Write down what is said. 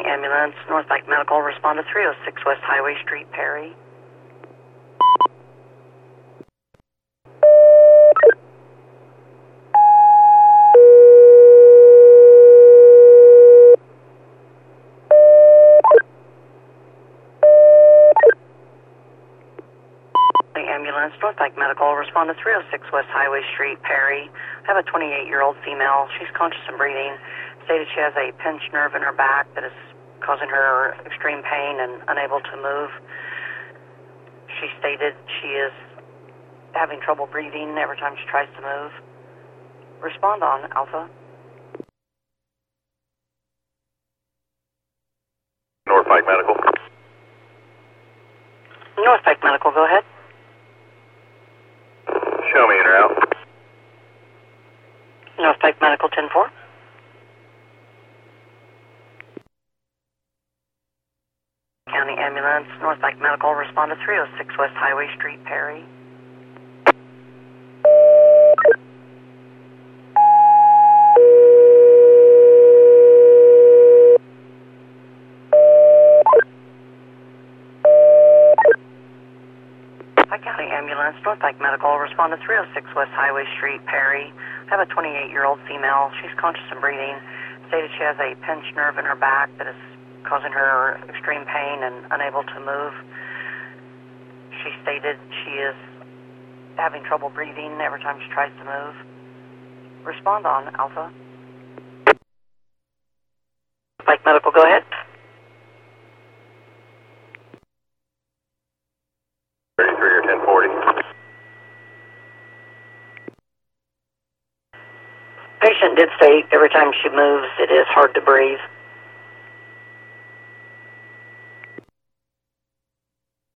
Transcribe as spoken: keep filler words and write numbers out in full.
Ambulance, North Pike Medical, respond to three oh six West Highway Street, Perry. Ambulance, North Pike Medical, respond to three oh six West Highway Street, Perry. I have a twenty-eight-year-old female. She's conscious and breathing. Stated she has a pinched nerve in her back that is causing her extreme pain and unable to move. She stated she is having trouble breathing every time she tries to move. Respond on Alpha. North Pike Medical. North Pike Medical, go ahead. Show me in or out. North Pike Medical, ten four. County Ambulance, North Pike Medical, respond to three oh six West Highway Street, Perry. Pike County Ambulance, North Pike Medical, respond to three oh six West Highway Street, Perry. I have a twenty-eight-year-old female. She's conscious and breathing. Stated she has a pinched nerve in her back that is causing her extreme pain and unable to move. She stated she is having trouble breathing every time she tries to move. Respond on Alpha. Pike Medical, go ahead. thirty-three or ten forty. Patient did state every time she moves, it is hard to breathe.